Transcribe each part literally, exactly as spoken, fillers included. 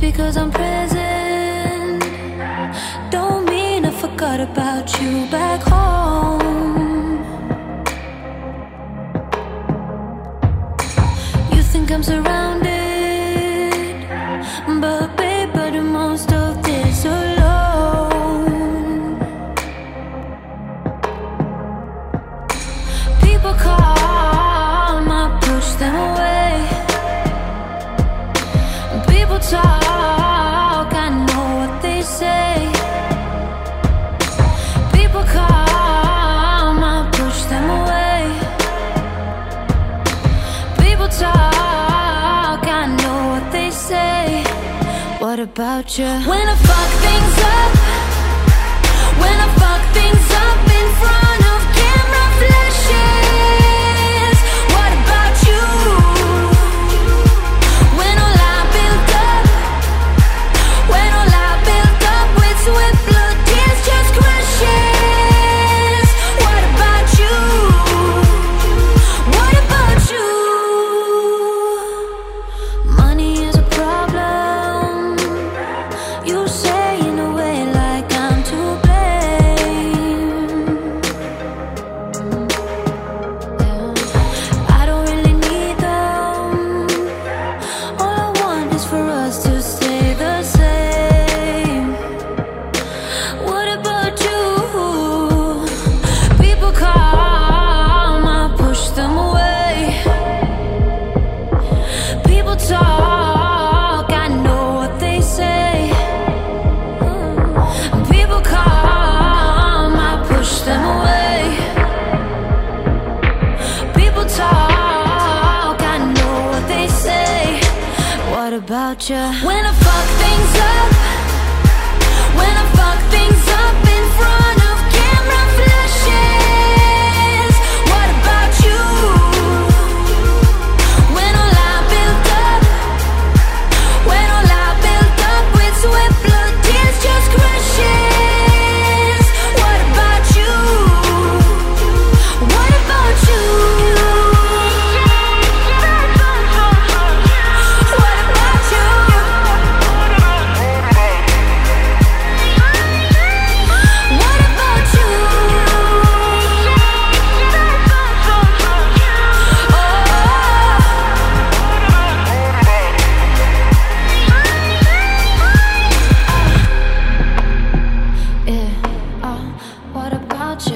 because I'm present don't mean I forgot about you back home. You think I'm surrounded, but babe, I do most of this alone. People come, I push them away. People talk, I know what they say. People come, I push them away. People talk, I know what they say. What about you? When I fuck things up, when I fuck things up in front of camera flashes. What about you? When all I built up, when all I built up with sweat, blood, tears just crashes. What about you? What about you? Money is a problem. You say in a way like I'm to blame. Yeah. I don't really need them. All I want is for us to stay the same. What about you? People come, I push them away. People talk, I know what they say. People come, I push them away. People talk, I know what they say. What about you? When I fuck things up, when I fuck things up in front of camera flashes. What about you? When all I built up, when all I built up with sweat, blood, tears just crashes. What about you? What about you? What about you? What about you? Oh. Yeah. Oh. What about you?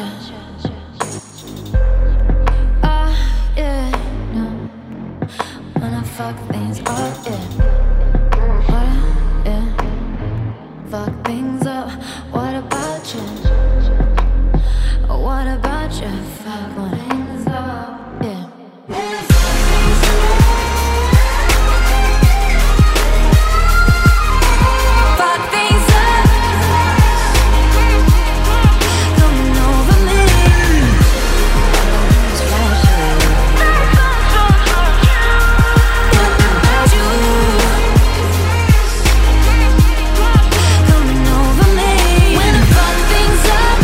Ah, yeah. No. When I fuck things up, yeah. What? Yeah. Fuck things up. What about you? What about you? Fuck things up, yeah. Fuck things up. Coming over me. What about you? Coming over me. When I fuck things up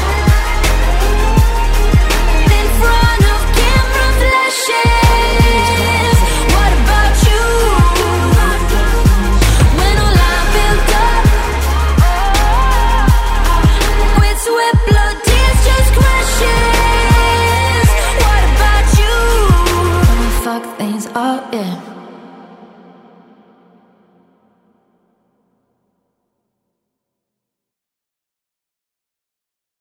in front of camera flashes. What about you? When all I built up with sweat, blood, tears just crashes. What about you? When I fuck things up, yeah.